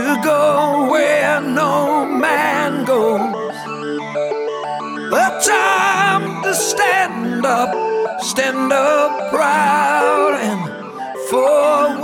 to go where no man goes. The time to stand up proud and for